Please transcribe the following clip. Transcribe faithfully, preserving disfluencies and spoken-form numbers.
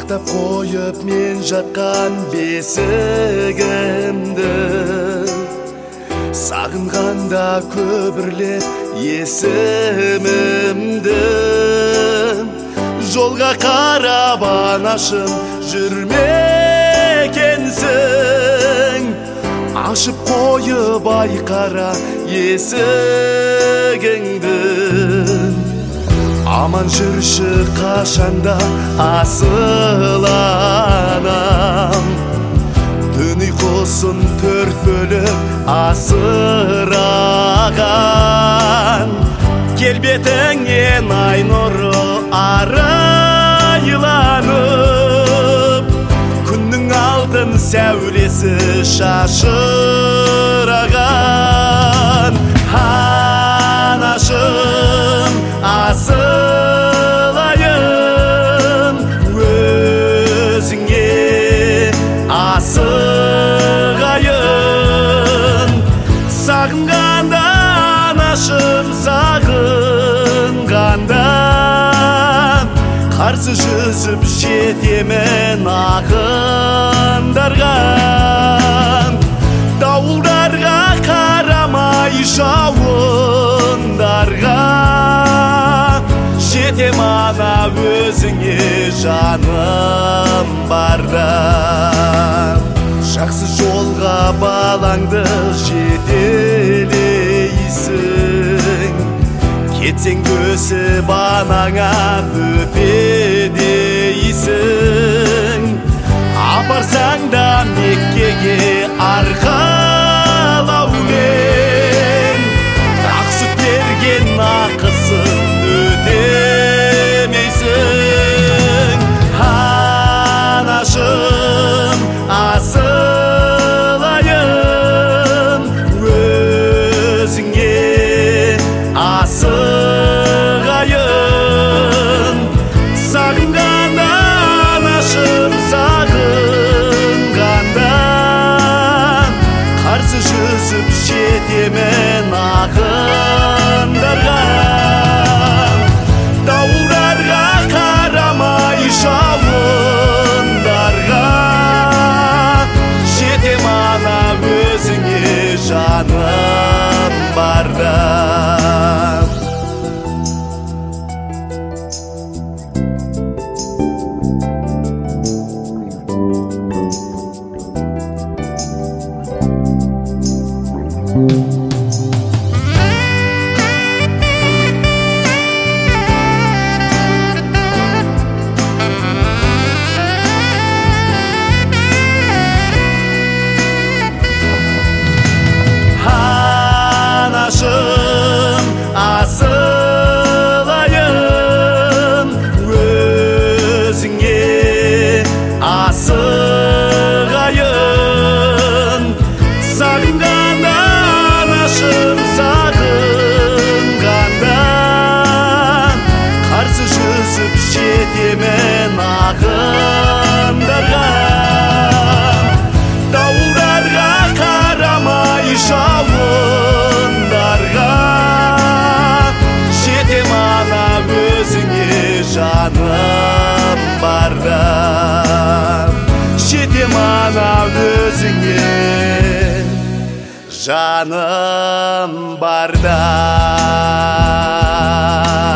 сактап коюп мен жаткан бесигимди сагынганда көбүрлеп эсимимди жолга карап анашым жүрмекенсиң ашып коюп айкара эсигиңди аман жүрүшү кашанда асыл анам түн уйкусун төрт бөлүп асыраган келбетиңнен ай нуру арайланып күндүн алтын сәулеси шашыраган анашым асыл айым өзүңе асыгайын сагынганда анашым сагынганда каршы жүзүп жетемен акындарга дауылдарга карамай жауындарга жетем ана өзүңе жаным барда жакшы жолга балаңды жетелейсиң кетсең көсүп анаңа өпедейсиң апарсаң да Меккеге аркалаумен ак сүт берген акысын өтемейсиң анашым асыл айым өзүңе асыгайын сагынганда анашым сагынганда каршы жүзүп жетемен акындарга дауылдарга карамай жауындарга жетем ана өзүңе жаным барда анашым асыл айым өзүңе асыгайын сагынганда анашым сагынганда каршы жүзүп жетемен акындарга дауылдарга карамай жауындарга жетем ана өзүңе жаным барда жетем ана өзүңе жаным барда